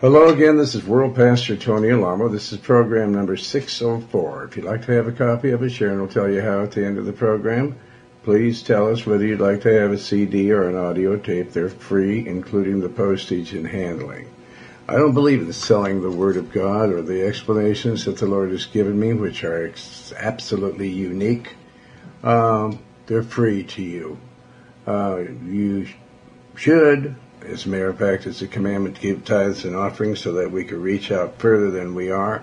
Hello again, this is World Pastor Tony Alamo. This is program number 604. If you'd like to have a copy of it, Sharon will tell you how at the end of the program. Please tell us whether you'd like to have a CD or an audio tape. They're free, including the postage and handling. I don't believe in selling the Word of God or the explanations that the Lord has given me, which are absolutely unique. They're free to you. You should, as a matter of fact, it's a commandment to give tithes and offerings so that we can reach out further than we are.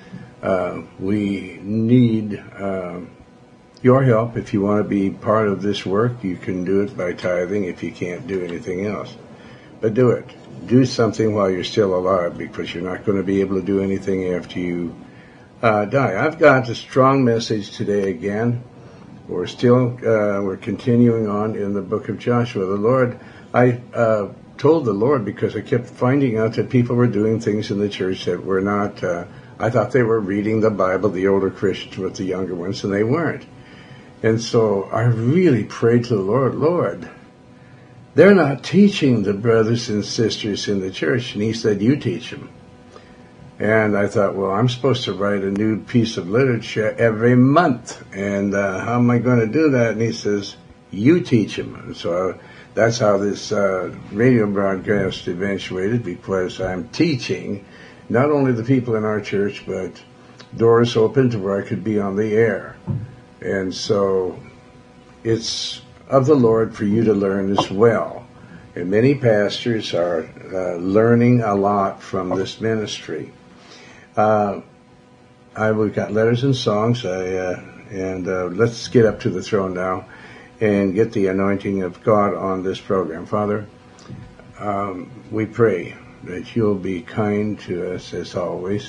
We need your help. If you want to be part of this work, you can do it by tithing if you can't do anything else. But do it. Do something while you're still alive, because you're not going to be able to do anything after you die. I've got a strong message today again. We're continuing on in the book of Joshua. I told the Lord, because I kept finding out that people were doing things in the church that were not, I thought they were reading the Bible, the older Christians with the younger ones, and they weren't. And so I really prayed to the Lord, they're not teaching the brothers and sisters in the church. And he said, you teach them. And I thought, well, I'm supposed to write a new piece of literature every month. And how am I going to do that? And he says, you teach them. And so that's how this radio broadcast eventuated, because I'm teaching not only the people in our church, but doors open to where I could be on the air. And so it's of the Lord for you to learn as well. And many pastors are learning a lot from this ministry. We've got letters and songs, let's get up to the throne now and get the anointing of God on this program. Father, we pray that you'll be kind to us as always.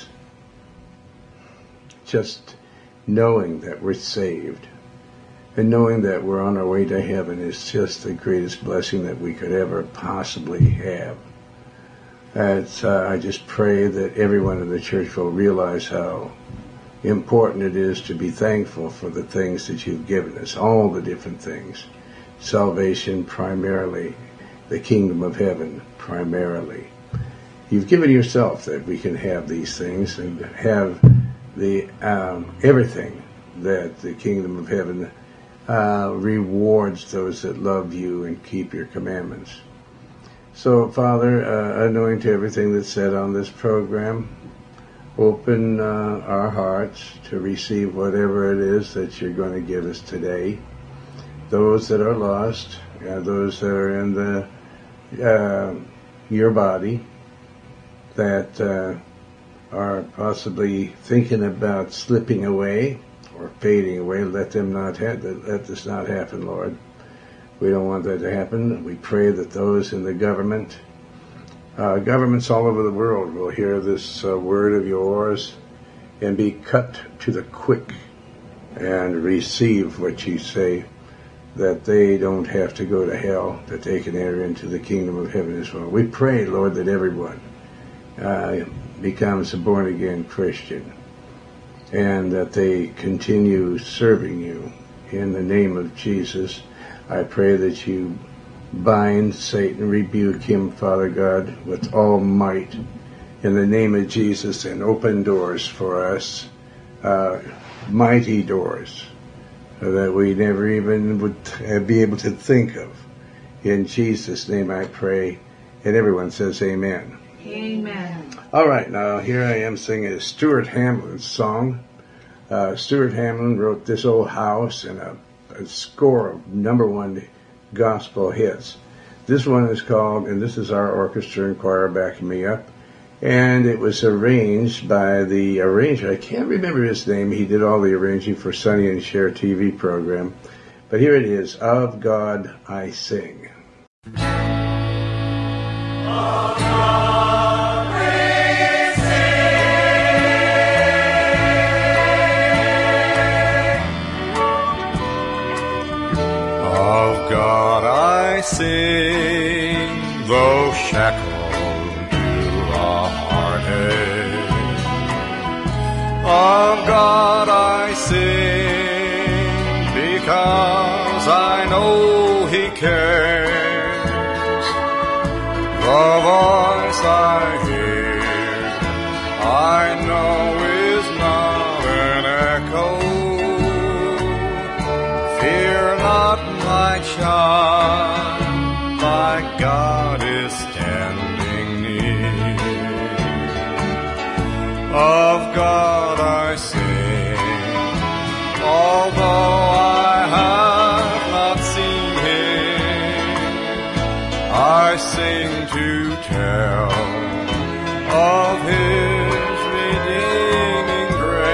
Just knowing that we're saved and knowing that we're on our way to heaven is just the greatest blessing that we could ever possibly have. I just pray that everyone in the church will realize how important it is to be thankful for the things that you've given us, all the different things. Salvation primarily, the kingdom of heaven primarily. You've given yourself that we can have these things and have the everything that the kingdom of heaven rewards those that love you and keep your commandments. So, Father, anoint everything that's said on this program. Open our hearts to receive whatever it is that you're going to give us today. Those that are lost, those that are in your body, that are possibly thinking about slipping away or fading away, let this not happen, Lord. We don't want that to happen. We pray that those in the governments all over the world will hear this word of yours and be cut to the quick and receive what you say, that they don't have to go to hell, that they can enter into the kingdom of heaven as well. We pray, Lord, that everyone becomes a born-again Christian and that they continue serving you. In the name of Jesus, I pray that you bind Satan, rebuke him, Father God, with all might in the name of Jesus, and open doors for us, mighty doors that we never even would be able to think of. In Jesus' name I pray, and everyone says amen. Amen. All right, now here I am singing a Stuart Hamblen song. Stuart Hamblen wrote This Old House and a score of #1 gospel hits. This one is called, and this is our orchestra and choir backing me up, and it was arranged by the arranger. I can't remember his name. He did all the arranging for Sonny and Cher TV program. But here it is, Of God I Sing. Of God I sing, though shackled to a heartache. Of God I sing, because I know He cares. The voice I hear of God I sing, although I have not seen him. I sing to tell of his redeeming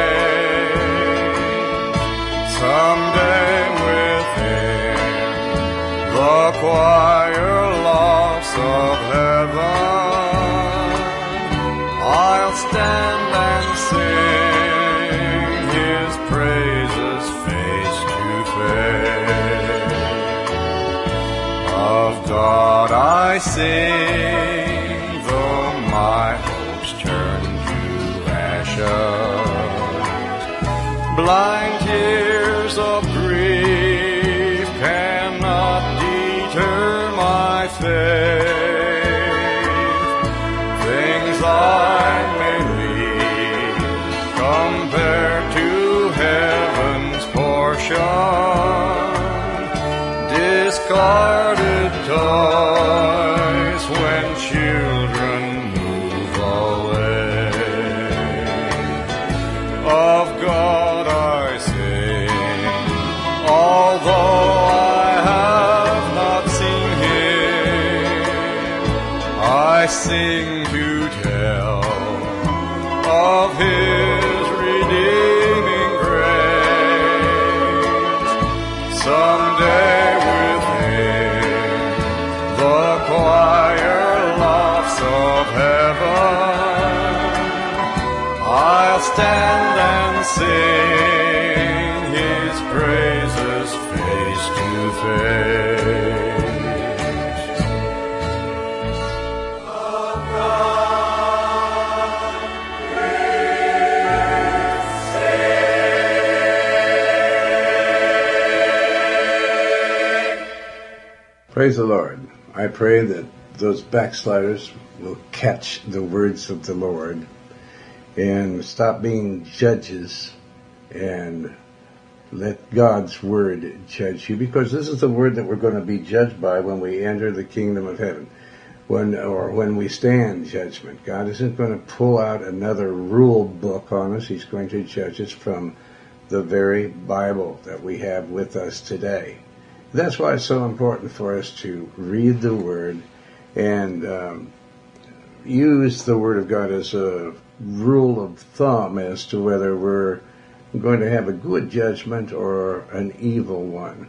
grace. Someday within the choir lofts of heaven, I'll stand and sing his praises face to face. Of God I sing, though my hopes turn to ashes. Blind tears of grief cannot deter my faith. Things I may leave compared to heaven's portion, discarded toys when children move away. Of God I sing, although I have not seen him. I sing to tell of his redeeming grace. Someday within the choir lofts of heaven, I'll stand and sing his praises face to face. Praise the Lord. I pray that those backsliders will catch the words of the Lord and stop being judges and let God's word judge you, because this is the word that we're going to be judged by when we enter the kingdom of heaven, when we stand judgment. God isn't going to pull out another rule book on us. He's going to judge us from the very Bible that we have with us today. That's why it's so important for us to read the Word and use the Word of God as a rule of thumb as to whether we're going to have a good judgment or an evil one.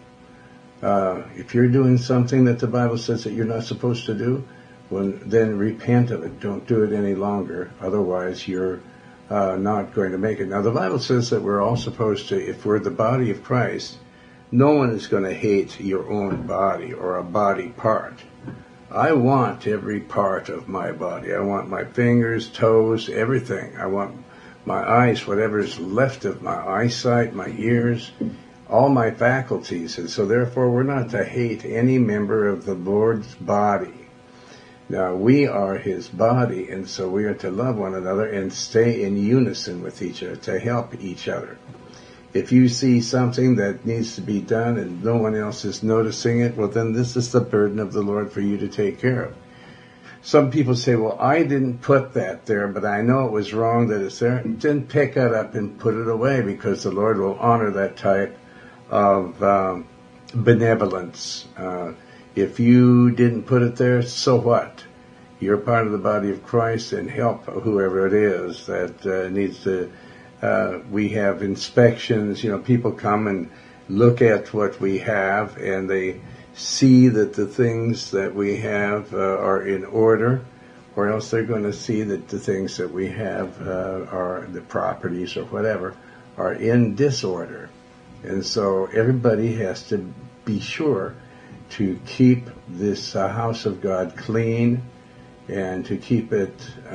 If you're doing something that the Bible says that you're not supposed to do, then repent of it. Don't do it any longer. Otherwise, you're not going to make it. Now, the Bible says that we're all supposed to, if we're the body of Christ, no one is going to hate your own body or a body part. I want every part of my body. I want my fingers, toes, everything. I want my eyes, whatever's left of my eyesight, my ears, all my faculties. And so therefore we're not to hate any member of the Lord's body. Now we are his body, and so we are to love one another and stay in unison with each other, to help each other. If you see something that needs to be done and no one else is noticing it, well, then this is the burden of the Lord for you to take care of. Some people say, well, I didn't put that there, but I know it was wrong that it's there. Then pick it up and put it away, because the Lord will honor that type of benevolence. If you didn't put it there, so what? You're part of the body of Christ, and help whoever it is that needs to. We have inspections. People come and look at what we have, and they see that the things that we have are in order, or else they're going to see that the things that we have are the properties or whatever are in disorder. And so everybody has to be sure to keep this house of God clean and to keep it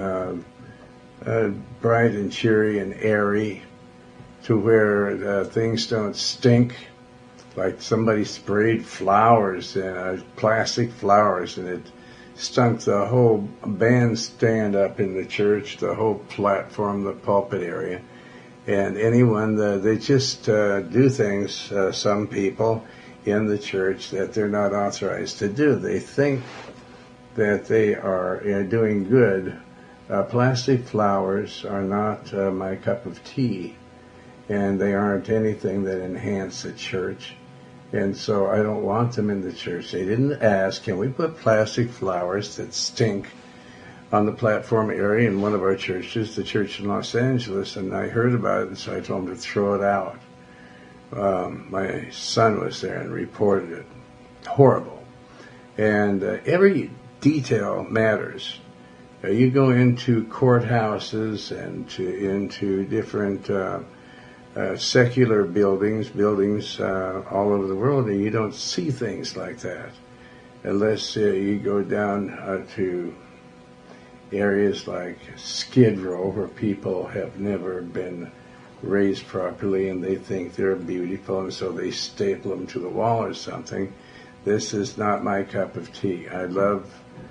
bright and cheery and airy, to where things don't stink. Like somebody sprayed flowers, plastic flowers, and it stunk the whole bandstand up in the church, the whole platform, the pulpit area. And anyone, they just do things, some people in the church, that they're not authorized to do. They think that they are doing good Plastic flowers are not my cup of tea, and they aren't anything that enhance a church. And so I don't want them in the church. They didn't ask, can we put plastic flowers that stink on the platform area in one of our churches, the church in Los Angeles, and I heard about it, and so I told them to throw it out. My son was there and reported it. Horrible. And every detail matters. You go into courthouses and into different secular buildings all over the world, and you don't see things like that unless you go down to areas like Skid Row, where people have never been raised properly and they think they're beautiful, and so they staple them to the wall or something. This is not my cup of tea. I love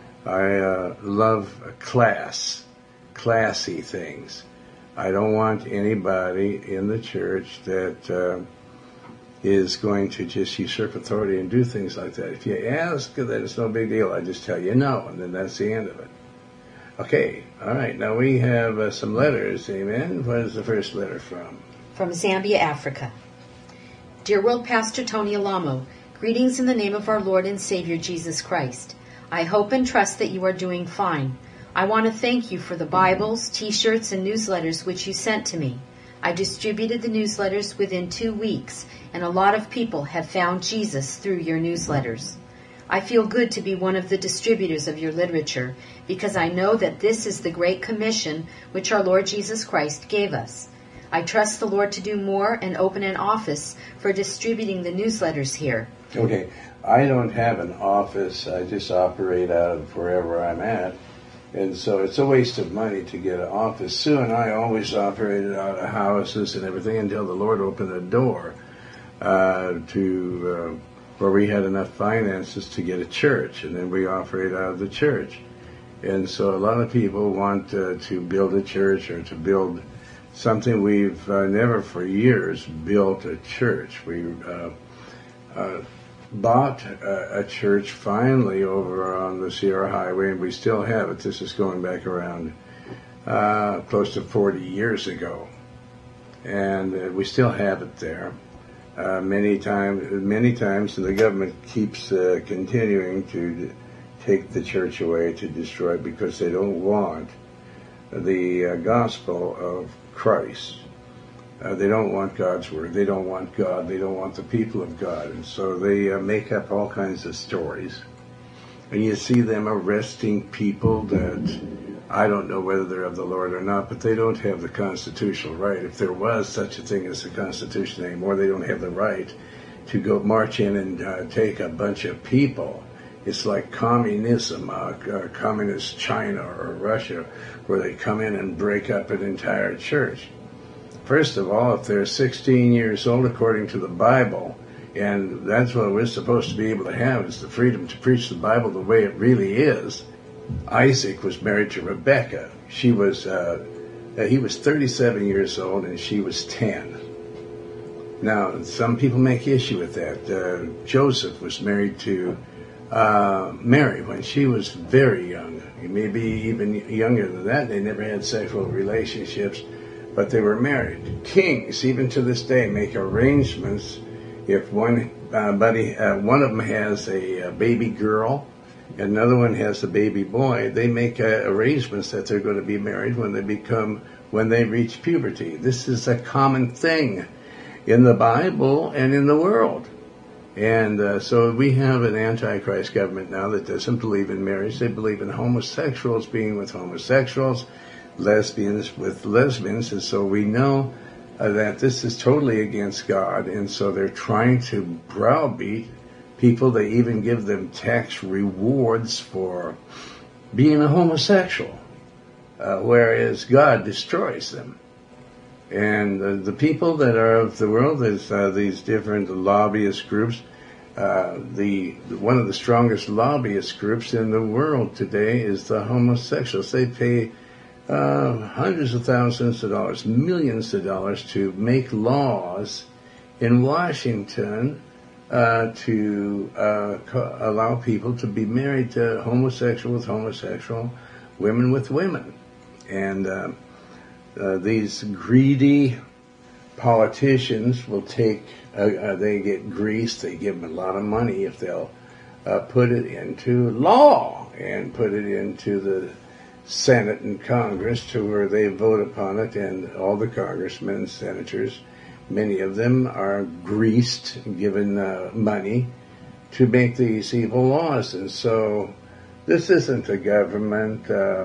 classy things. I don't want anybody in the church that is going to just usurp authority and do things like that. If you ask, then it's no big deal. I just tell you no, and then that's the end of it. Okay, all right. Now we have some letters, amen. What is the first letter from? From Zambia, Africa. Dear World Pastor Tony Alamo, greetings in the name of our Lord and Savior Jesus Christ. I hope and trust that you are doing fine. I want to thank you for the Bibles, T-shirts, and newsletters which you sent to me. I distributed the newsletters within 2 weeks, and a lot of people have found Jesus through your newsletters. I feel good to be one of the distributors of your literature, because I know that this is the Great Commission which our Lord Jesus Christ gave us. I trust the Lord to do more and open an office for distributing the newsletters here. Okay, I don't have an office. I just operate out of wherever I'm at. And so it's a waste of money to get an office. Sue and I always operated out of houses and everything until the Lord opened a door to where we had enough finances to get a church, and then we operate out of the church. And so a lot of people want to build a church or to build something. We've never for years built a church. We bought a church finally over on the Sierra Highway, and we still have it. This is going back around close to 40 years ago, and we still have it there. Many times, and the government keeps continuing to take the church away, to destroy it, because they don't want the gospel of Christ. They don't want God's word. They don't want God. They don't want the people of God. And so they make up all kinds of stories. And you see them arresting people that I don't know whether they're of the Lord or not, but they don't have the constitutional right. If there was such a thing as the Constitution anymore, they don't have the right to go march in and take a bunch of people. It's like communism, communist China or Russia, where they come in and break up an entire church. First of all, if they're 16 years old, according to the Bible, and that's what we're supposed to be able to have, is the freedom to preach the Bible the way it really is. Isaac was married to Rebekah. He was 37 years old and she was 10. Now, some people make issue with that. Joseph was married to Mary when she was very young, maybe even younger than that. They never had sexual relationships, but they were married. Kings, even to this day, make arrangements. If one of them has a baby girl, another one has a baby boy, they make arrangements that they're going to be married when they reach puberty. This is a common thing in the Bible and in the world. And so we have an antichrist government now that doesn't believe in marriage. They believe in homosexuals being with homosexuals, lesbians with lesbians. And so we know that this is totally against God. And so they're trying to browbeat people. They even give them tax rewards for being a homosexual, whereas God destroys them. And the people that are of the world, there's these different lobbyist groups. One of the strongest lobbyist groups in the world today is the homosexuals. They pay hundreds of thousands of dollars, millions of dollars to make laws in Washington to allow people to be married to homosexual with homosexual, women with women. And these greedy politicians will take, they get greased, they give them a lot of money if they'll put it into law and put it into the Senate and Congress to where they vote upon it, and all the congressmen and senators, many of them are greased, given money to make these evil laws. And so this isn't a government,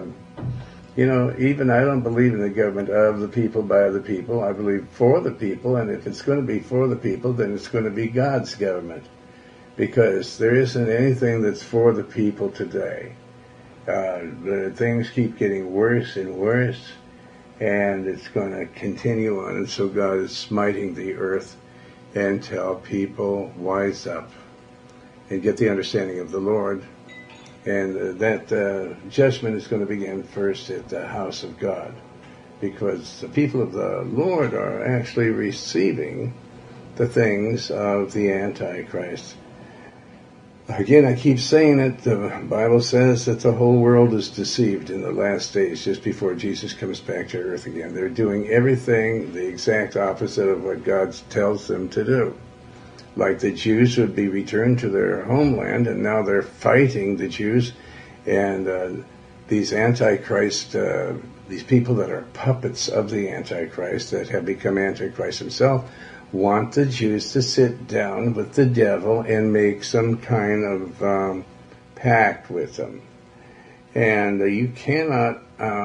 even I don't believe in the government of the people, by the people. I believe for the people, and if it's going to be for the people, then it's going to be God's government, because there isn't anything that's for the people today. The things keep getting worse and worse, and it's going to continue on. And so God is smiting the earth until people wise up and get the understanding of the Lord. And that judgment is going to begin first at the house of God, because the people of the Lord are actually receiving the things of the Antichrist. Again, I keep saying it, the Bible says that the whole world is deceived in the last days, just before Jesus comes back to earth again. They're doing everything the exact opposite of what God tells them to do. Like the Jews would be returned to their homeland, and now they're fighting the Jews, and these Antichrist, these people that are puppets of the Antichrist, that have become Antichrist himself, want the Jews to sit down with the devil and make some kind of pact with them. And you cannot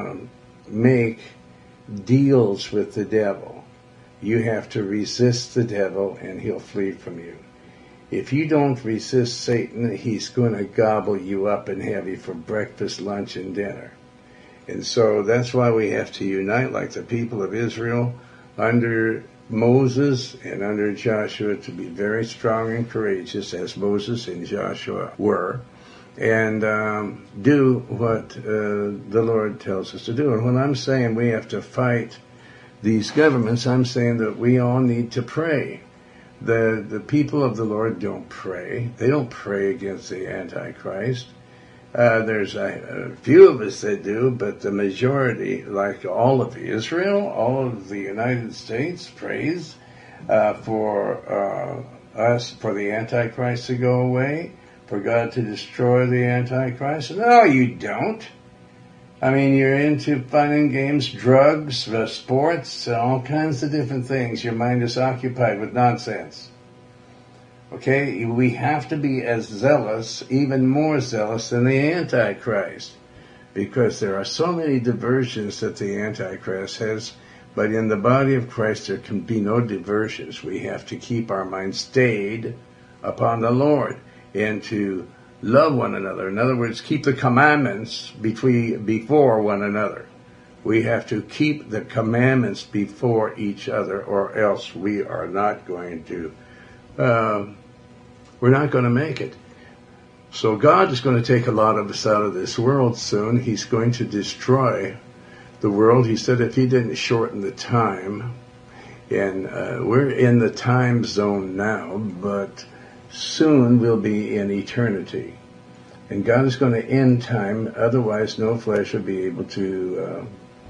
make deals with the devil. You have to resist the devil, and he'll flee from you. If you don't resist Satan, he's going to gobble you up and have you for breakfast, lunch, and dinner. And so that's why we have to unite like the people of Israel under Moses and under Joshua, to be very strong and courageous, as Moses and Joshua were, and do what the Lord tells us to do. And when I'm saying we have to fight these governments, I'm saying that we all need to pray. The people of the Lord don't pray. They don't pray against the Antichrist. There's a few of us that do, but the majority, like all of Israel, all of the United States, prays for us, for the Antichrist to go away, for God to destroy the Antichrist. No, you don't. I mean, you're into fun and games, drugs, sports, all kinds of different things. Your mind is occupied with nonsense. Okay, we have to be as zealous, even more zealous than the Antichrist, because there are so many diversions that the Antichrist has, but in the body of Christ there can be no diversions. We have to keep our mind stayed upon the Lord and to love one another. In other words, keep the commandments before one another. We have to keep the commandments before each other, or else we are not going to we're not going to make it. So God is going to take a lot of us out of this world soon. He's going to destroy the world. He said if he didn't shorten the time, and we're in the time zone now, but soon we'll be in eternity. And God is going to end time, otherwise no flesh will be able to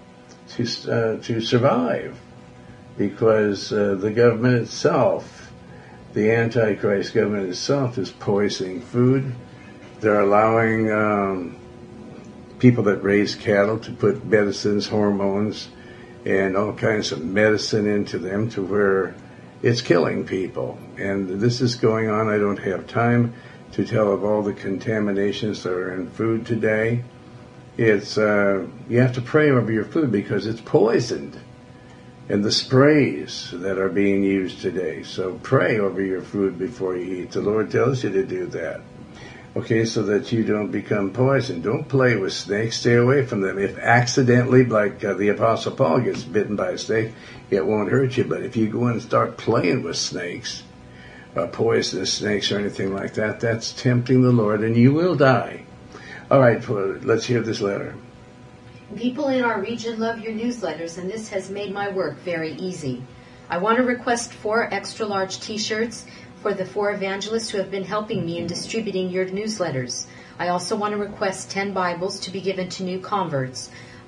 survive, because the government itself, the Antichrist government itself, is poisoning food. They're allowing people that raise cattle to put medicines, hormones, and all kinds of medicine into them to where it's killing people. And this is going on. I don't have time to tell of all the contaminations that are in food today. It's you have to pray over your food because it's poisoned. And the sprays that are being used today. So pray over your food before you eat. The Lord tells you to do that. Okay, so that you don't become poisoned. Don't play with snakes. Stay away from them. If accidentally, like the Apostle Paul gets bitten by a snake, it won't hurt you. But if you go and start playing with snakes, poisonous snakes or anything like that, that's tempting the Lord, and you will die. All right, let's hear this letter. People in our region love your newsletters, and this has made my work very easy. I want to request 4 extra-large T-shirts for the 4 evangelists who have been helping me in distributing your newsletters. I also want to request 10 Bibles to be given to new converts.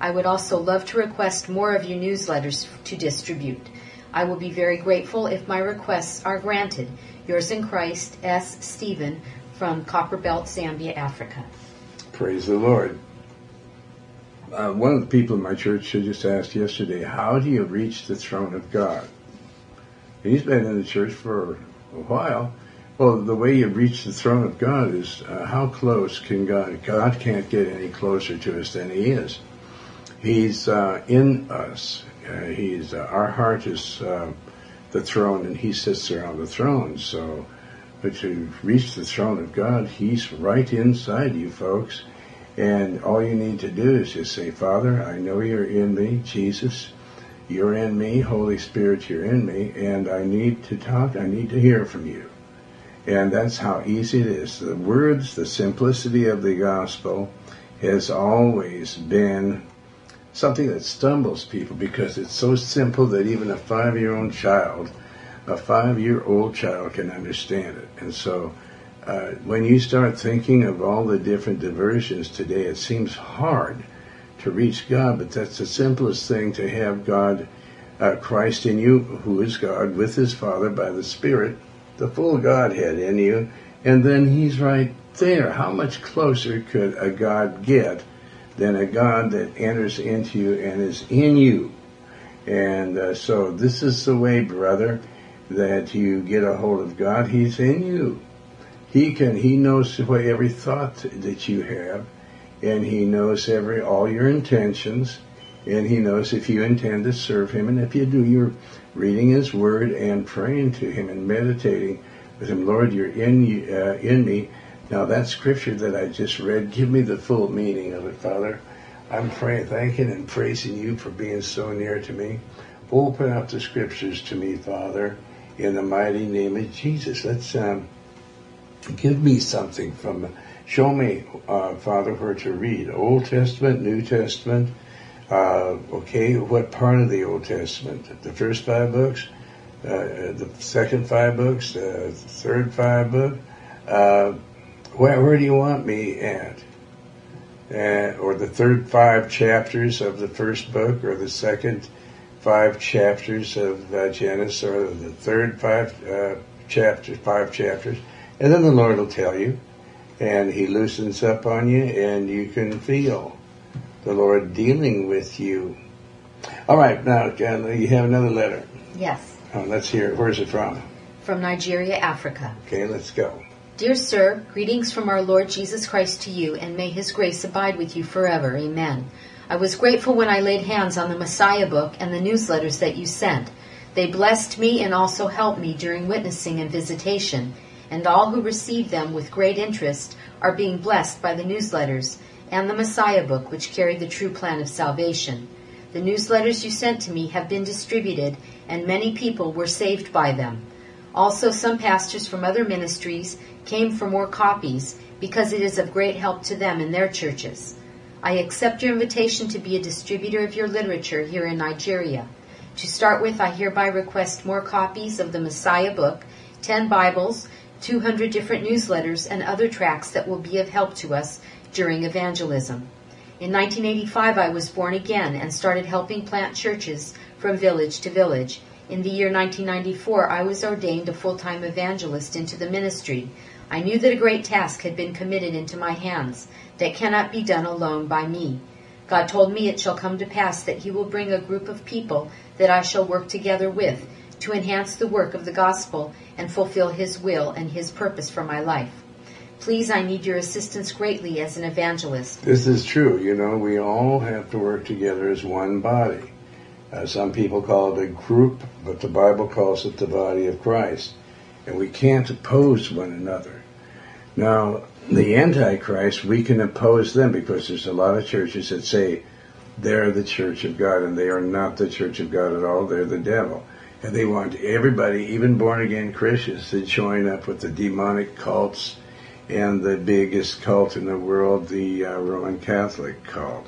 I would also love to request more of your newsletters to distribute. I will be very grateful if my requests are granted. Yours in Christ, S. Stephen, from Copperbelt, Zambia, Africa. Praise the Lord. One of the people in my church just asked yesterday, how do you reach the throne of God? He's been in the church for a while. Well, the way you reach the throne of God is how close can God? God can't get any closer to us than He is. He's in us. Our heart is the throne, and He sits there on the throne. So, but to reach the throne of God, He's right inside you, folks. And all you need to do is just say, Father, I know You're in me. Jesus, You're in me. Holy Spirit, You're in me. And I need to talk. I need to hear from You. And that's how easy it is. The words, the simplicity of the gospel has always been something that stumbles people because it's so simple that even a 5-year-old child can understand it. And so when you start thinking of all the different diversions today, it seems hard to reach God, but that's the simplest thing, to have God, Christ in you, who is God, with His Father by the Spirit, the full Godhead in you, and then He's right there. How much closer could a God get than a God that enters into you and is in you? And so this is the way, brother, that you get a hold of God. He's in you. He knows every thought that you have, and He knows all your intentions, and He knows if you intend to serve Him, and if you do, you're reading His Word and praying to Him and meditating with Him. Lord, You're in me. Now that scripture that I just read, give me the full meaning of it, Father. I'm praying, thanking and praising You for being so near to me. Open up the scriptures to me, Father, in the mighty name of Jesus. Let's give me something show me, Father, where to read. Old Testament, New Testament. Okay, what part of the Old Testament? The first 5 books? The second 5 books? The third 5 books? Where do you want me at? Or the third 5 chapters of the first book, or the second 5 chapters of Genesis, or the third 5 chapters? And then the Lord will tell you, and He loosens up on you, and you can feel the Lord dealing with you. All right, now you have another letter. Yes. Let's hear it. Where's it from? From Nigeria, Africa. Okay, let's go. Dear Sir, greetings from our Lord Jesus Christ to you, and may His grace abide with you forever. Amen. I was grateful when I laid hands on the Messiah book and the newsletters that you sent. They blessed me and also helped me during witnessing and visitation, and all who receive them with great interest are being blessed by the newsletters and the Messiah book, which carry the true plan of salvation. The newsletters you sent to me have been distributed, and many people were saved by them. Also, some pastors from other ministries came for more copies because it is of great help to them in their churches. I accept your invitation to be a distributor of your literature here in Nigeria. To start with, I hereby request more copies of the Messiah book, 10 Bibles, 200 different newsletters, and other tracts that will be of help to us during evangelism. In 1985, I was born again and started helping plant churches from village to village. In the year 1994, I was ordained a full-time evangelist into the ministry. I knew that a great task had been committed into my hands that cannot be done alone by me. God told me it shall come to pass that He will bring a group of people that I shall work together with to enhance the work of the gospel and fulfill His will and His purpose for my life. Please, I need your assistance greatly as an evangelist. This is true. We all have to work together as one body. Some people call it a group, but the Bible calls it the body of Christ. And we can't oppose one another. Now, the Antichrist, we can oppose them because there's a lot of churches that say they're the church of God, and they are not the church of God at all. They're the devil. And they want everybody, even born-again Christians, to join up with the demonic cults and the biggest cult in the world, the Roman Catholic cult.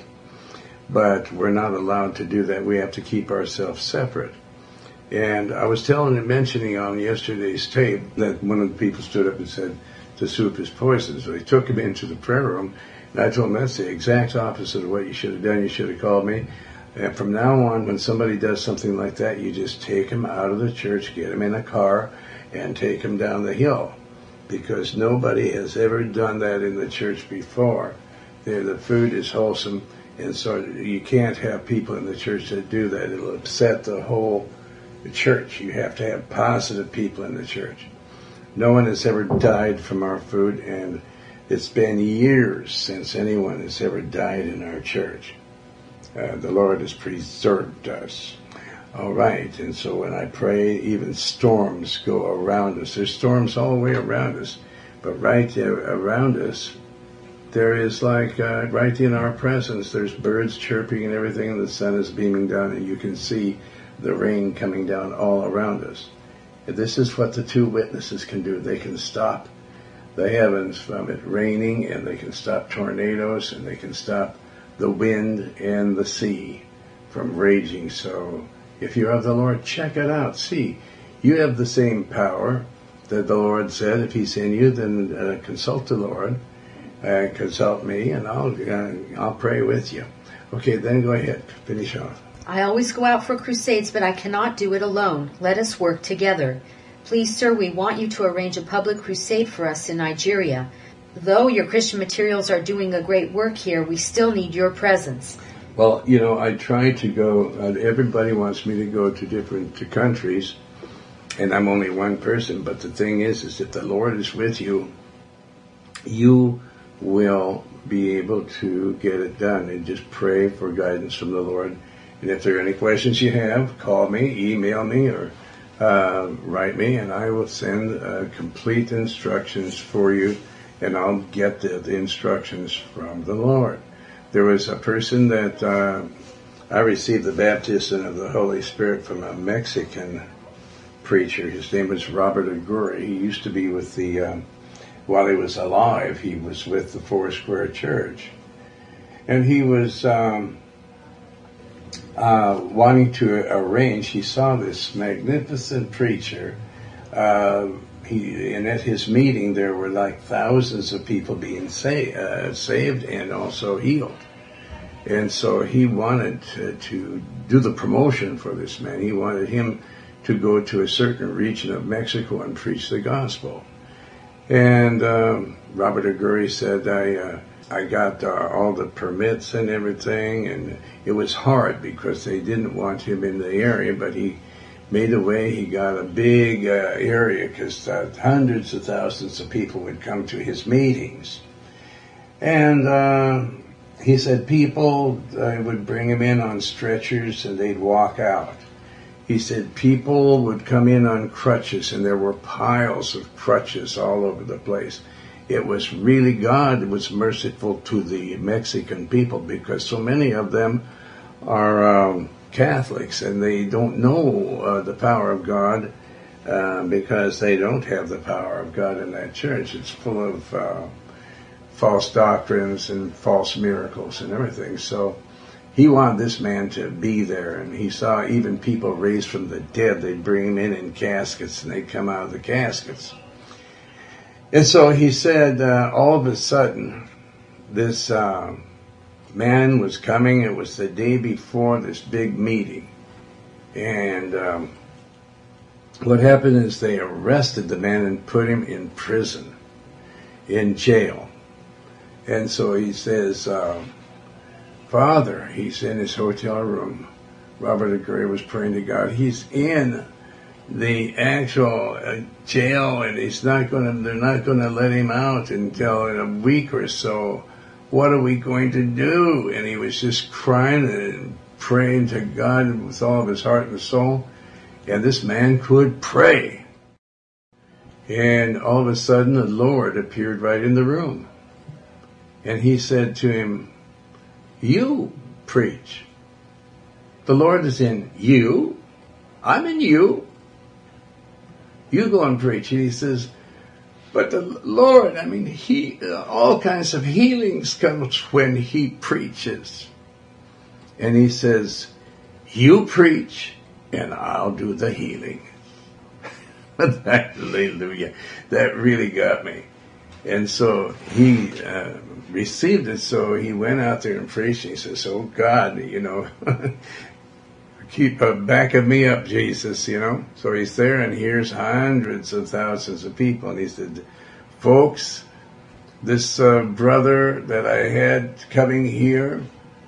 But we're not allowed to do that. We have to keep ourselves separate. And I was mentioning on yesterday's tape that one of the people stood up and said, the soup is poison. So they took him into the prayer room, And I told him, that's the exact opposite of what you should have done. You should have called me. And from now on, when somebody does something like that, you just take them out of the church, get them in a car, and take them down the hill. Because nobody has ever done that in the church before. The food is wholesome, and so you can't have people in the church that do that. It'll upset the whole church. You have to have positive people in the church. No one has ever died from our food, and it's been years since anyone has ever died in our church. The Lord has preserved us. All right, and so when I pray, even storms go around us. There's storms all the way around us, but right there around us, there is like right in our presence, there's birds chirping and everything, and the sun is beaming down, and you can see the rain coming down all around us. And this is what the two witnesses can do. They can stop the heavens from it raining, and they can stop tornadoes, and they can stop the wind and the sea from raging. So if you're of the Lord, check it out. See, you have the same power that the Lord said. If He's in you, then consult the Lord, consult me, and I'll pray with you. Okay, then go ahead, finish off. I always go out for crusades, but I cannot do it alone. Let us work together. Please, sir, we want you to arrange a public crusade for us in Nigeria. Though your Christian materials are doing a great work here, we still need your presence. Well, you know, I try to go, everybody wants me to go to different countries, and I'm only one person, but the thing is if the Lord is with you, you will be able to get it done. And just pray for guidance from the Lord. And if there are any questions you have, call me, email me, or write me, and I will send complete instructions for you, and I'll get the instructions from the Lord. There was a person that I received the baptism of the Holy Spirit from a Mexican preacher. His name was Robert Aguirre. He used to be with while he was alive, he was with the Foursquare Church. And he was wanting to arrange, he saw this magnificent preacher, and at his meeting there were like thousands of people being saved and also healed. And so he wanted to do the promotion for this man. He wanted him to go to a certain region of Mexico and preach the gospel. And Robert Aguirre said, I got all the permits and everything, and it was hard because they didn't want him in the area, but he made a way. He got a big area because hundreds of thousands of people would come to his meetings. And he said people would bring him in on stretchers and they'd walk out. He said people would come in on crutches, and there were piles of crutches all over the place. It was really, God was merciful to the Mexican people because so many of them are Catholics, and they don't know the power of God because they don't have the power of God in that church. It's full of false doctrines and false miracles and everything. So he wanted this man to be there, and he saw even people raised from the dead. They'd bring him in caskets, and they'd come out of the caskets. And so he said, all of a sudden, this man was coming. It was the day before this big meeting. And what happened is they arrested the man and put him in prison, in jail. And so he says, Father, he's in his hotel room. Robert Aguirre was praying to God. He's in the actual jail, and they're not going to let him out until in a week or so. What are we going to do? And he was just crying and praying to God with all of his heart and soul. And this man could pray. And all of a sudden, the Lord appeared right in the room. And he said to him, you preach. The Lord is in you. I'm in you. You go and preach. And he says, but the Lord, all kinds of healings comes when he preaches. And he says, you preach and I'll do the healing. Hallelujah. That really got me. And so he received it. So he went out there and preached. He says, "Oh God, keep backing me up, Jesus." So he's there, and here's hundreds of thousands of people, and he said, "Folks, this brother that I had coming here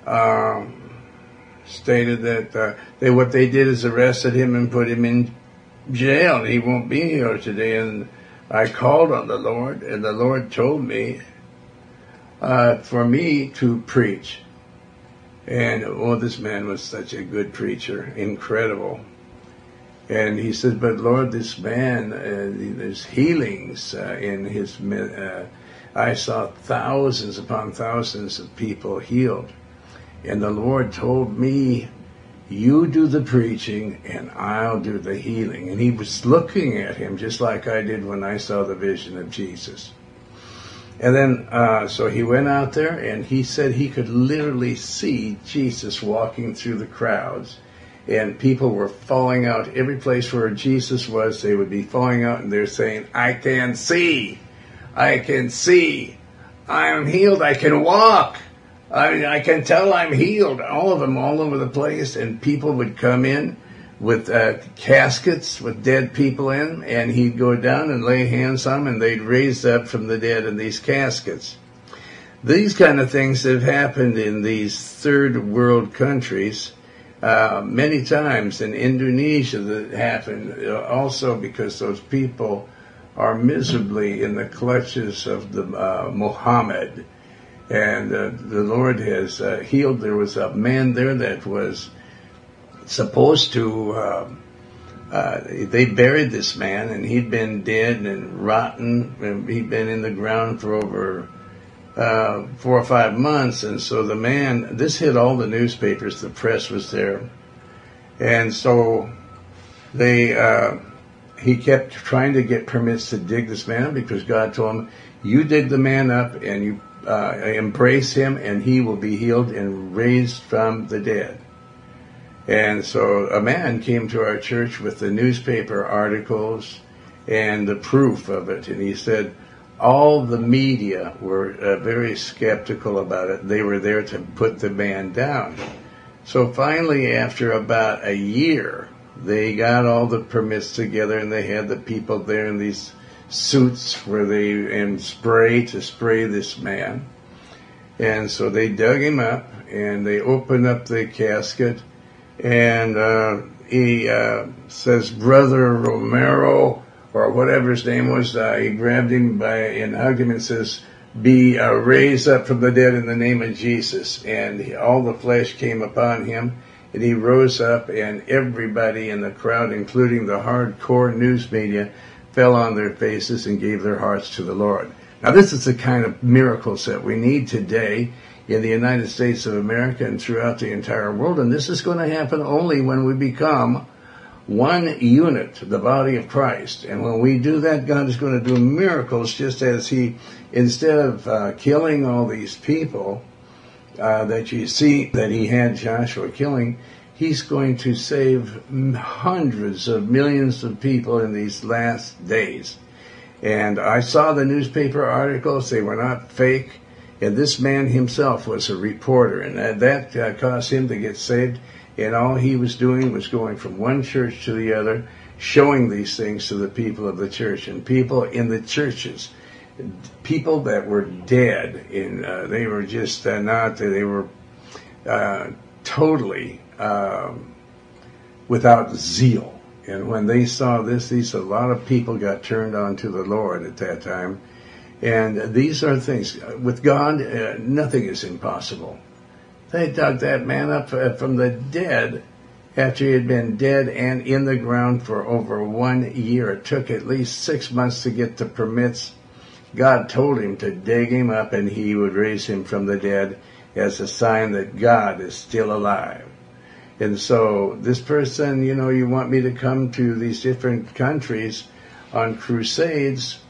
stated that what they did is arrested him and put him in jail. He won't be here today, and I called on the Lord, and the Lord told me for me to preach." And this man was such a good preacher, incredible. And he said, "But Lord, this man, there's healings in his. I saw thousands upon thousands of people healed, and the Lord told me, you do the preaching and I'll do the healing." And he was looking at him just like I did when I saw the vision of Jesus. And then, so he went out there, and he said he could literally see Jesus walking through the crowds, and people were falling out. Every place where Jesus was, they would be falling out, and they're saying, "I can see. I can see. I am healed. I can walk. I can tell I'm healed." All of them all over the place, and people would come in with caskets with dead people in, and he'd go down and lay hands on them, and they'd raise up from the dead in these caskets. These kind of things have happened in these third world countries many times. In Indonesia, that happened also because those people are miserably in the clutches of the Muhammad. And the Lord has healed. There was a man there that was supposed to, they buried this man, and he'd been dead and rotten, and he'd been in the ground for over 4 or 5 months. And so the man, this hit all the newspapers, the press was there, and so he kept trying to get permits to dig this man up, because God told him, you dig the man up and you embrace him, and he will be healed and raised from the dead. And so a man came to our church with the newspaper articles and the proof of it. And he said all the media were very skeptical about it. They were there to put the man down. So finally, after about a year, they got all the permits together, and they had the people there in these suits and spray to spray this man. And so they dug him up, and they opened up the casket. And he says, Brother Romero, or whatever his name was, he grabbed him and hugged him and says, be raised up from the dead in the name of Jesus. And all the flesh came upon him, and he rose up, and everybody in the crowd, including the hardcore news media, fell on their faces and gave their hearts to the Lord. Now, this is the kind of miracles that we need today in the United States of America and throughout the entire world. And this is going to happen only when we become one unit, the body of Christ. And when we do that, God is going to do miracles, just as he, instead of killing all these people that you see that he had Joshua killing, he's going to save hundreds of millions of people in these last days. And I saw the newspaper articles. They were not fake. And this man himself was a reporter, and that caused him to get saved. And all he was doing was going from one church to the other, showing these things to the people of the church. And people in the churches, people that were dead, they were just they were totally without zeal. And when they saw this, a lot of people got turned on to the Lord at that time. And these are things, with God, nothing is impossible. They dug that man up from the dead after he had been dead and in the ground for over 1 year. It took at least 6 months to get the permits. God told him to dig him up, and he would raise him from the dead as a sign that God is still alive. And so this person, you want me to come to these different countries on crusades.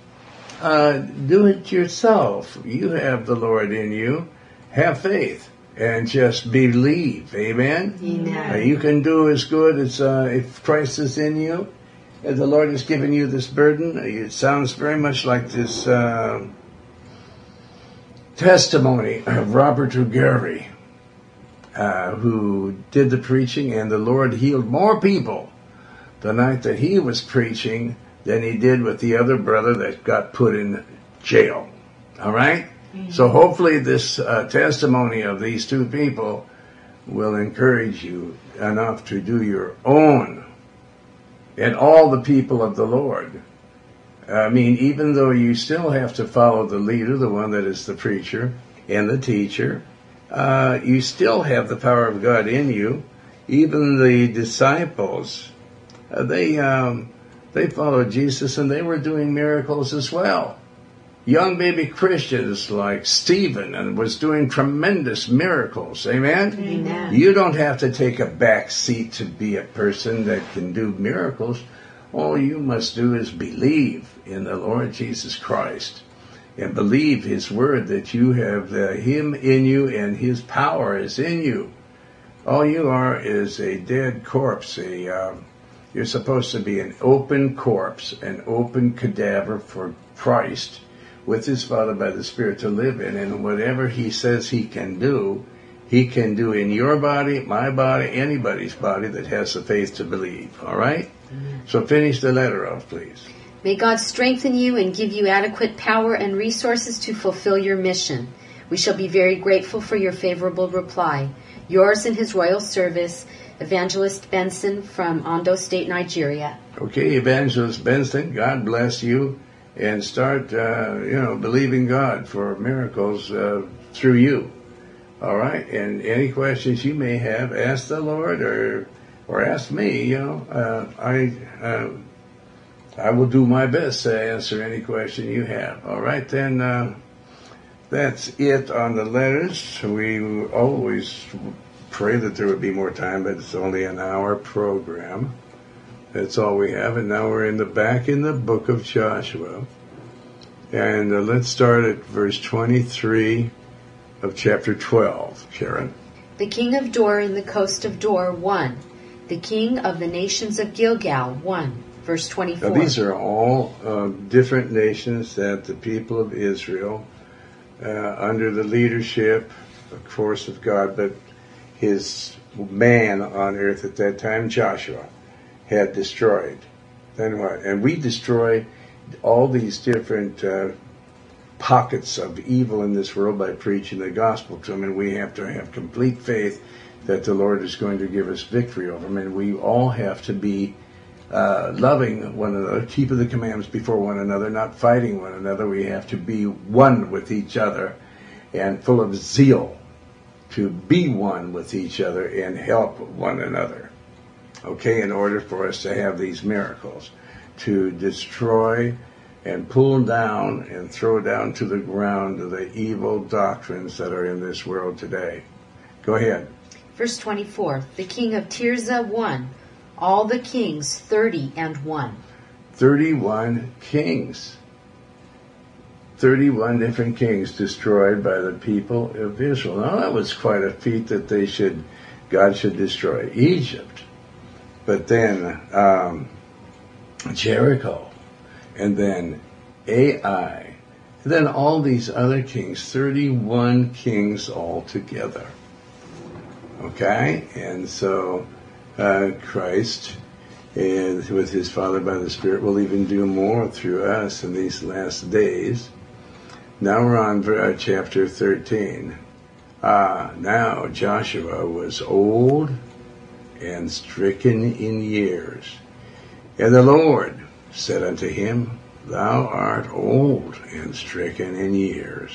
Do it yourself. You have the Lord in you. Have faith and just believe. Amen? Amen. You can do as good as if Christ is in you. And the Lord has given you this burden. It sounds very much like this testimony of Robert Ugari, who did the preaching, and the Lord healed more people the night that he was preaching than he did with the other brother that got put in jail. All right? Mm-hmm. So hopefully this testimony of these two people will encourage you enough to do your own, and all the people of the Lord. I mean, even though you still have to follow the leader, the one that is the preacher and the teacher, you still have the power of God in you. Even the disciples, they followed Jesus, and they were doing miracles as well. Young baby Christians like Stephen and was doing tremendous miracles. Amen? Amen. You don't have to take a back seat to be a person that can do miracles. All you must do is believe in the Lord Jesus Christ and believe His word, that you have Him in you and His power is in you. All you are is a dead corpse. You're supposed to be an open corpse, an open cadaver for Christ, with His Father by the Spirit to live in. And whatever He says He can do in your body, my body, anybody's body that has the faith to believe. All right? Mm-hmm. So finish the letter off, please. May God strengthen you and give you adequate power and resources to fulfill your mission. We shall be very grateful for your favorable reply. Yours in His royal service, Evangelist Benson from Ondo State, Nigeria. Okay, Evangelist Benson, God bless you. And start, believing God for miracles through you. All right? And any questions you may have, ask the Lord or ask me. I will do my best to answer any question you have. All right? Then that's it on the letters. We always pray that there would be more time, but it's only an hour program. That's all we have. And now we're back in the book of Joshua. And let's start at verse 23 of chapter 12. Sharon. The king of Dor in the coast of Dor, 1. The king of the nations of Gilgal, 1. Verse 24. Now, these are all different nations that the people of Israel, under the leadership, of course, of God, but his man on earth at that time, Joshua, had destroyed. Then what? And we destroy all these different pockets of evil in this world by preaching the gospel to them, and we have to have complete faith that the Lord is going to give us victory over them. And we all have to be loving one another, keeping the commandments before one another, not fighting one another. We have to be one with each other and full of zeal to be one with each other and help one another. Okay, in order for us to have these miracles, to destroy and pull down and throw down to the ground the evil doctrines that are in this world today. Go ahead. Verse 24. The king of Tirzah, 1. All the kings, 30-1. 31 kings. 31 different kings destroyed by the people of Israel. Now that was quite a feat that God should destroy Egypt. But then Jericho, and then Ai, and then all these other kings, 31 kings altogether. Okay? And so Christ, with his Father by the Spirit, will even do more through us in these last days. Now we're on chapter 13. Now Joshua was old and stricken in years. And the Lord said unto him, Thou art old and stricken in years.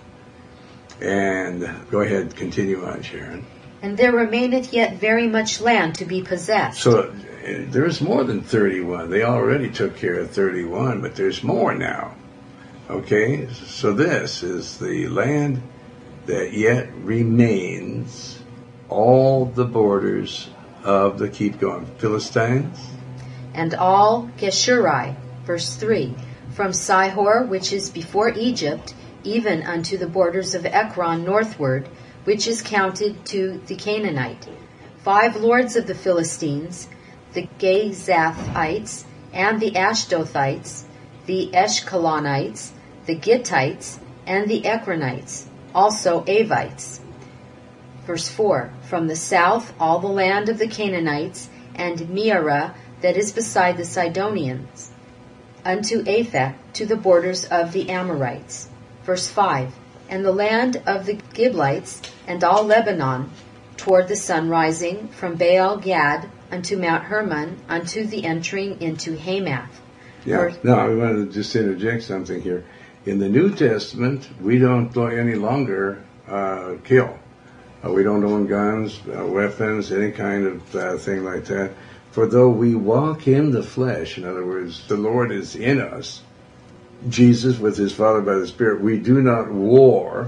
And go ahead, continue on, Sharon. And there remaineth yet very much land to be possessed. So there's more than 31. They already took care of 31, but there's more now. Okay, so this is the land that yet remains, all the borders of the, keep going, Philistines. And all Geshuri, verse 3, from Sihor, which is before Egypt, even unto the borders of Ekron northward, which is counted to the Canaanite. 5 lords of the Philistines, the Gazathites, and the Ashdothites, the Eshkelonites, the Gittites, and the Ekronites, also Avites. Verse 4, from the south all the land of the Canaanites, and Mearah, that is beside the Sidonians, unto Aphek, to the borders of the Amorites. Verse 5, and the land of the Giblites, and all Lebanon, toward the sun rising, from Baal Gad unto Mount Hermon, unto the entering into Hamath. Yeah, no, I wanted to just interject something here. In the New Testament, we don't any longer kill. We don't own guns, weapons, any kind of thing like that. For though we walk in the flesh, in other words, the Lord is in us, Jesus with his Father by the Spirit, we do not war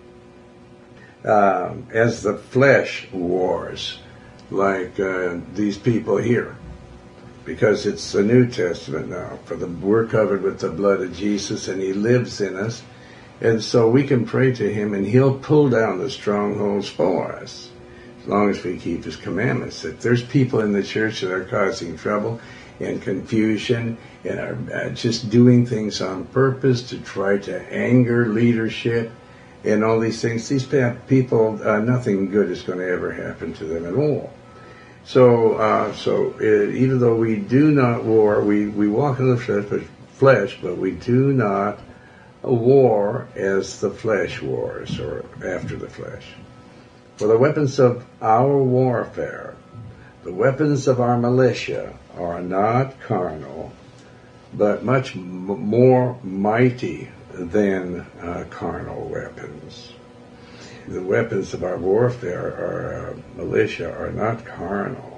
as the flesh wars, like these people here. Because it's the New Testament now. We're covered with the blood of Jesus, and he lives in us. And so we can pray to him, and he'll pull down the strongholds for us, as long as we keep his commandments. If there's people in the church that are causing trouble and confusion and are just doing things on purpose to try to anger leadership and all these things, these people, nothing good is going to ever happen to them at all. So even though we do not war, we walk in the flesh, but we do not war as the flesh wars, or after the flesh. For the weapons of our warfare, the weapons of our militia, are not carnal, but much more mighty than carnal weapons. The weapons of our warfare, our militia, are not carnal,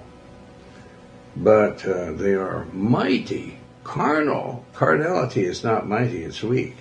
but they are mighty. Carnality is not mighty, it's weak.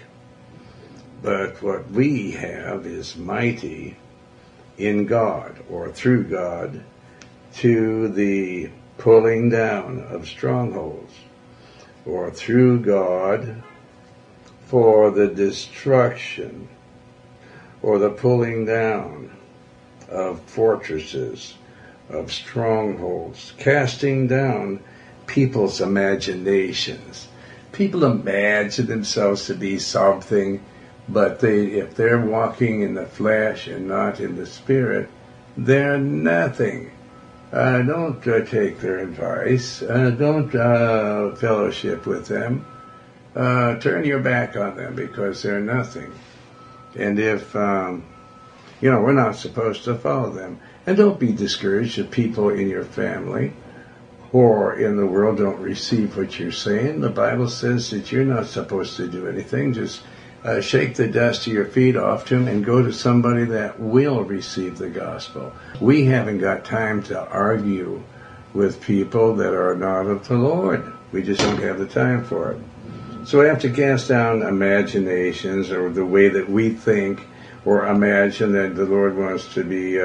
But what we have is mighty in God, or through God, to the pulling down of strongholds, or through God for the destruction or the pulling down of fortresses, of strongholds, casting down people's imaginations. People imagine themselves to be something, but if they're walking in the flesh and not in the spirit, they're nothing. Don't take their advice. Don't fellowship with them. Turn your back on them, because they're nothing. And if, we're not supposed to follow them. And don't be discouraged if people in your family or in the world don't receive what you're saying. The Bible says that you're not supposed to do anything. Just shake the dust of your feet off to them and go to somebody that will receive the gospel. We haven't got time to argue with people that are not of the Lord. We just don't have the time for it. So we have to cast down imaginations, or the way that we think or imagine that the Lord wants to be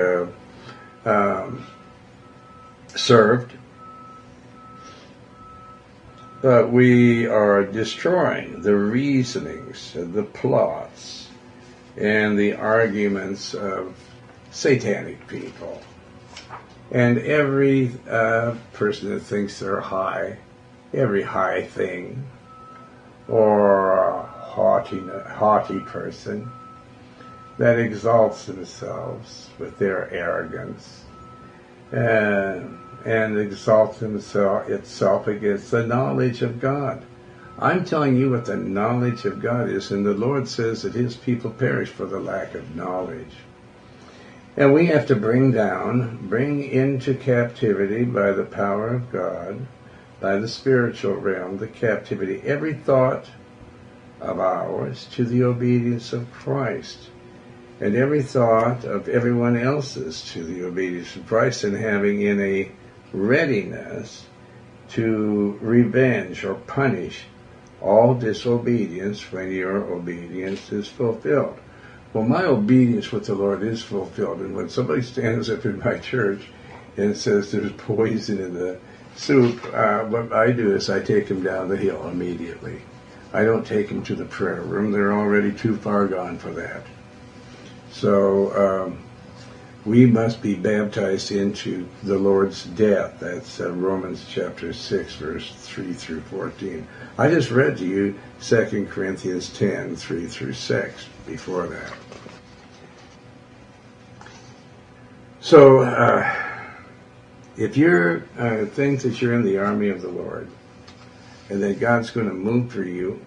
served. But we are destroying the reasonings, the plots, and the arguments of satanic people. And every person that thinks they're high, every high thing, or a haughty person that exalts themselves with their arrogance and exalts itself against the knowledge of God. I'm telling you what the knowledge of God is, and the Lord says that his people perish for the lack of knowledge. And we have to bring into captivity by the power of God, by the spiritual realm, the captivity, every thought of ours to the obedience of Christ, and every thought of everyone else's to the obedience of Christ, and having in a readiness to revenge or punish all disobedience when your obedience is fulfilled. Well, my obedience with the Lord is fulfilled, and when somebody stands up in my church and says there's poison in the soup, what I do is I take them down the hill immediately. I don't take them to the prayer room. They're already too far gone for that. So we must be baptized into the Lord's death. That's Romans chapter 6, verse 3 through 14. I just read to you 2 Corinthians 10, 3 through 6 before that. So, if you're think that you're in the army of the Lord, and that God's going to move for you,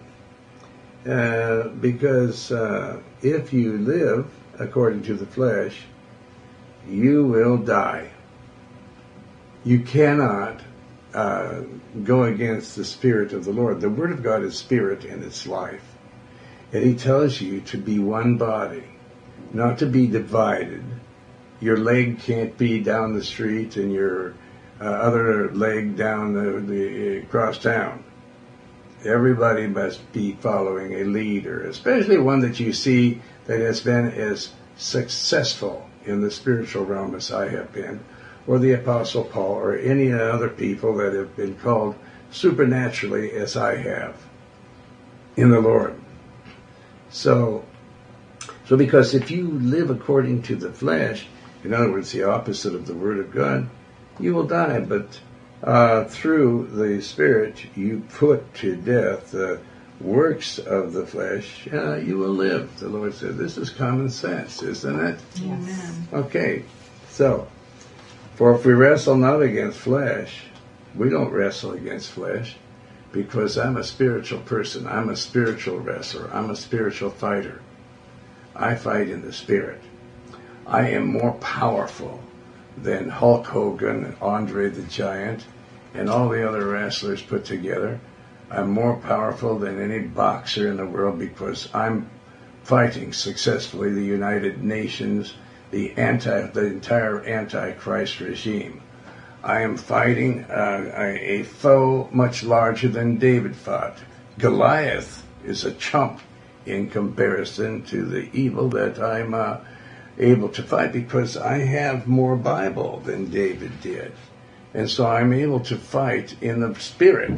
because if you live according to the flesh, you will die. You cannot go against the Spirit of the Lord. The Word of God is spirit and it's life. And He tells you to be one body, not to be divided. Your leg can't be down the street and your other leg down the across town. Everybody must be following a leader, especially one that you see that has been as successful in the spiritual realm as I have been, or the Apostle Paul, or any other people that have been called supernaturally as I have in the Lord. So because if you live according to the flesh, in other words, the opposite of the Word of God, you will die. But through the Spirit, you put to death the works of the flesh, you will live. The Lord said, this is common sense, isn't it? Amen. Okay, so, for if we wrestle not against flesh, we don't wrestle against flesh, because I'm a spiritual person. I'm a spiritual wrestler. I'm a spiritual fighter. I fight in the Spirit. I am more powerful than Hulk Hogan, Andre the Giant, and all the other wrestlers put together. I'm more powerful than any boxer in the world because I'm fighting successfully the United Nations, the entire Antichrist regime. I am fighting a foe much larger than David fought. Goliath is a chump in comparison to the evil that I'm able to fight, because I have more Bible than David did. And so I'm able to fight in the Spirit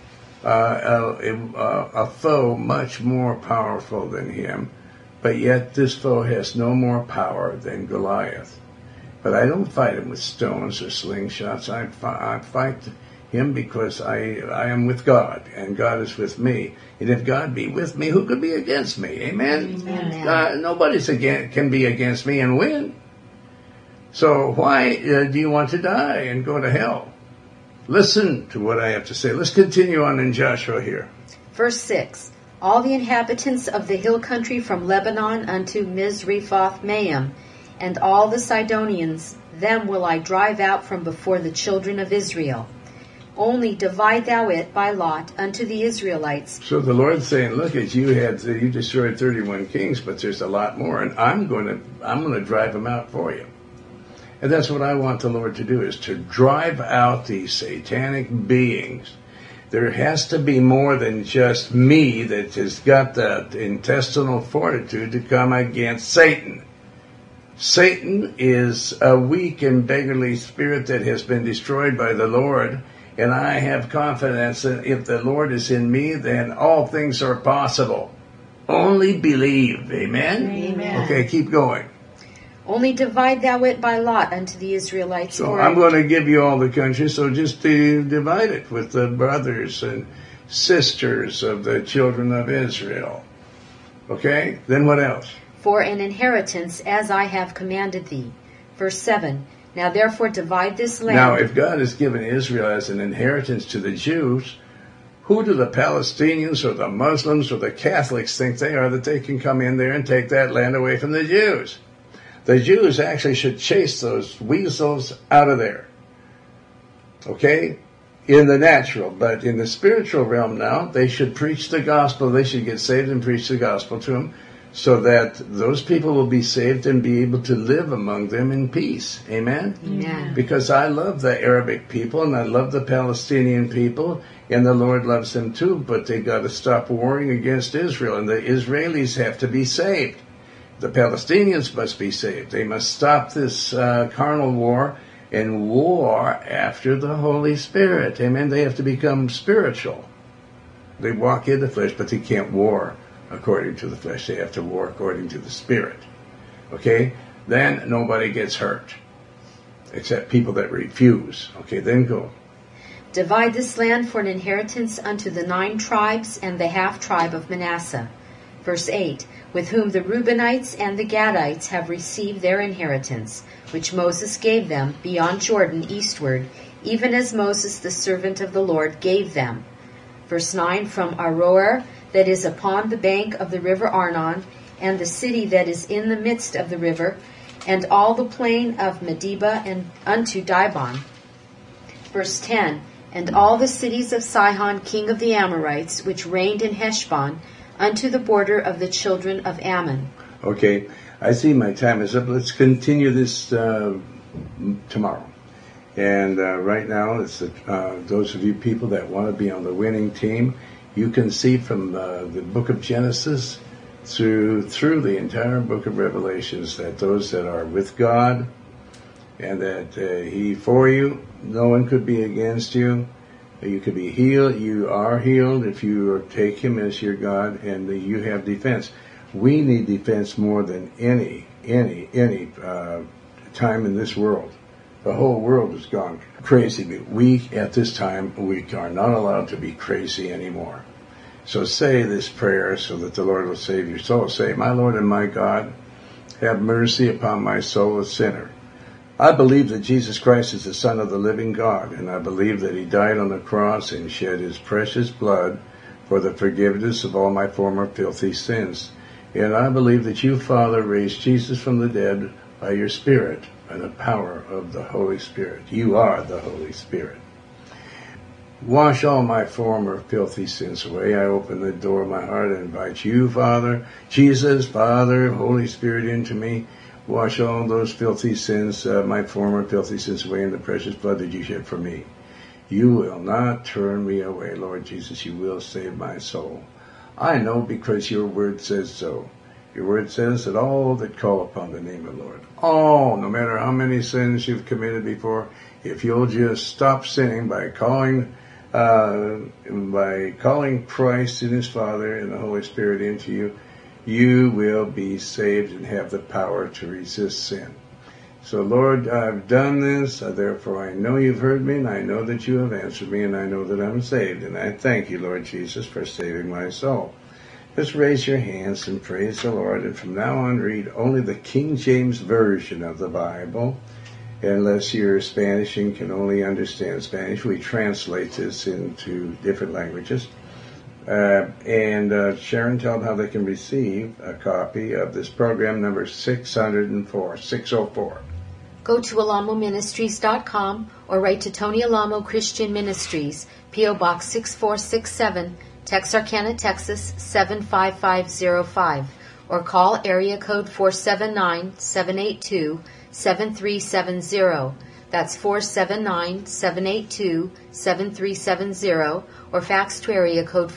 a foe much more powerful than him, but yet this foe has no more power than Goliath. But I don't fight him with stones or slingshots. I fight him because I am with God, and God is with me. And if God be with me, who could be against me? Amen? Amen. Nobody can be against me and win. So why do you want to die and go to hell? Listen to what I have to say. Let's continue on in Joshua here. Verse 6. All the inhabitants of the hill country from Lebanon unto Misrephoth-Maim, and all the Sidonians, them will I drive out from before the children of Israel. Only divide thou it by lot unto the Israelites. So the Lord's saying, look, you destroyed 31 kings, but there's a lot more, and I'm going to drive them out for you. And that's what I want the Lord to do, is to drive out these satanic beings. There has to be more than just me that has got the intestinal fortitude to come against Satan. Satan is a weak and beggarly spirit that has been destroyed by the Lord, and I have confidence that if the Lord is in me, then all things are possible. Only believe. Amen? Amen. Okay, keep going. Only divide thou it by lot unto the Israelites. So I'm going to give you all the country, so just divide it with the brothers and sisters of the children of Israel. Okay? Then what else? For an inheritance, as I have commanded thee. Verse 7. Now therefore divide this land. Now if God has given Israel as an inheritance to the Jews, who do the Palestinians or the Muslims or the Catholics think they are that they can come in there and take that land away from the Jews? The Jews actually should chase those weasels out of there. Okay? In the natural. But in the spiritual realm now, they should preach the gospel. They should get saved and preach the gospel to them, so that those people will be saved and be able to live among them in peace. Amen? Amen. Because I love the Arabic people and I love the Palestinian people, and the Lord loves them too, but they got to stop warring against Israel, and the Israelis have to be saved. The Palestinians must be saved. They must stop this carnal war and war after the Holy Spirit. Amen? They have to become spiritual. They walk in the flesh, but they can't war according to the flesh. They have to war according to the Spirit. Okay? Then nobody gets hurt, except people that refuse. Okay, then go. Divide this land for an inheritance unto the 9 tribes and the half tribe of Manasseh. Verse 8, with whom the Reubenites and the Gadites have received their inheritance, which Moses gave them beyond Jordan eastward, even as Moses the servant of the Lord gave them. Verse 9, from Aroer, that is upon the bank of the river Arnon, and the city that is in the midst of the river, and all the plain of Medeba and unto Dibon. Verse 10, and all the cities of Sihon king of the Amorites, which reigned in Heshbon, unto the border of the children of Ammon. Okay, I see my time is up. Let's continue this tomorrow. And right now, it's those of you people that want to be on the winning team, you can see from the book of Genesis through the entire book of Revelations that those that are with God and that He for you, no one could be against you. You could be healed. You are healed if you take Him as your God, and you have defense. We need defense more than any time in this world. The whole world has gone crazy. But we, at this time, we are not allowed to be crazy anymore. So say this prayer so that the Lord will save your soul. Say, my Lord and my God, have mercy upon my soul, a sinner. I believe that Jesus Christ is the Son of the living God, and I believe that He died on the cross and shed His precious blood for the forgiveness of all my former filthy sins. And I believe that You, Father, raised Jesus from the dead by Your Spirit and the power of the Holy Spirit. You are the Holy Spirit. Wash all my former filthy sins away. I open the door of my heart and invite You, Father, Jesus, Father, Holy Spirit, into me. Wash all those filthy sins, my former filthy sins away in the precious blood that You shed for me. You will not turn me away, Lord Jesus. You will save my soul. I know because Your word says so. Your word says that all that call upon the name of the Lord, all, no matter how many sins you've committed before, if you'll just stop sinning by calling Christ and His Father and the Holy Spirit into you, you will be saved and have the power to resist sin. So, Lord, I've done this, therefore I know You've heard me, and I know that You have answered me, and I know that I'm saved. And I thank You, Lord Jesus, for saving my soul. Just raise your hands and praise the Lord, and from now on read only the King James Version of the Bible. Unless you're Spanish and can only understand Spanish, we translate this into different languages. And Sharon, tell them how they can receive a copy of this program number 604. Go to alamoministries.com or write to Tony Alamo Christian Ministries, P.O. Box 6467, Texarkana, Texas 75505, or call area code 479-782-7370. That's 479-782-7370, or fax to area code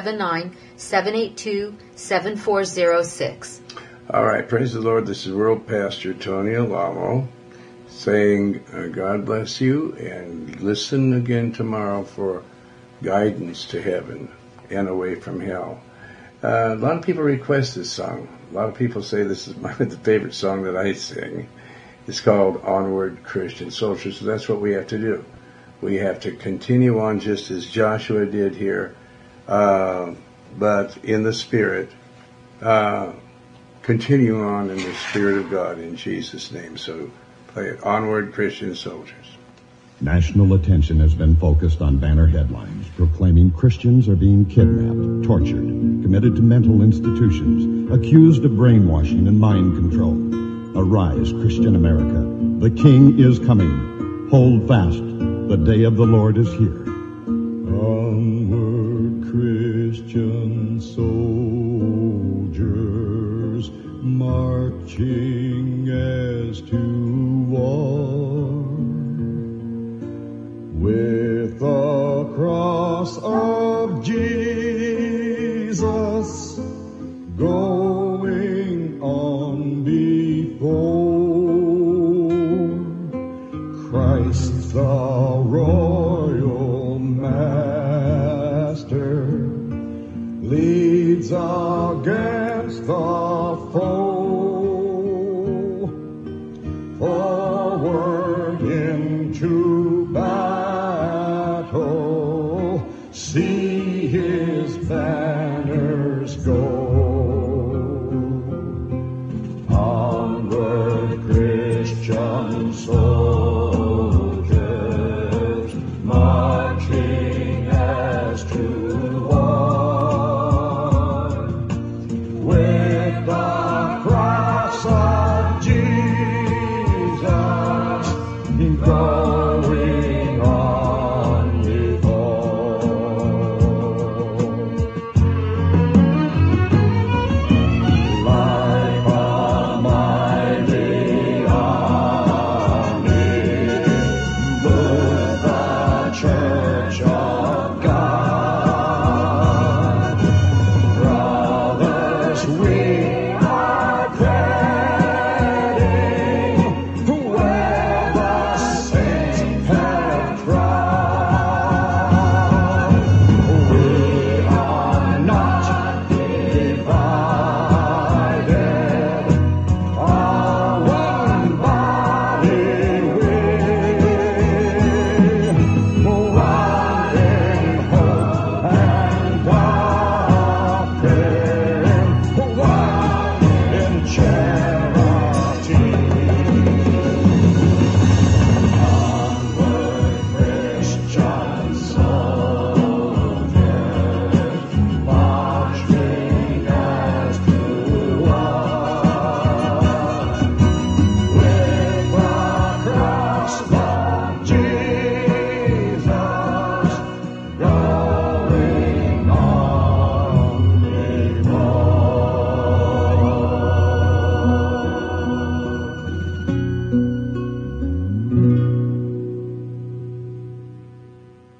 479-782-7406. All right, praise the Lord. This is World Pastor Tony Alamo saying God bless you, and listen again tomorrow for guidance to heaven and away from hell. A lot of people request this song. A lot of people say this is the favorite song that I sing. It's called Onward Christian Soldiers. So that's what we have to do. We have to continue on just as Joshua did here, but in the Spirit. Continue on in the Spirit of God in Jesus' name. So play it, Onward Christian Soldiers. National attention has been focused on banner headlines proclaiming Christians are being kidnapped, tortured, committed to mental institutions, accused of brainwashing and mind control. Arise, Christian America. The King is coming. Hold fast. The day of the Lord is here. Onward, Christian soldiers, marching as to war. With the cross of Jesus going on before, Christ the royal master leads against the foe, forward into battle, see His banner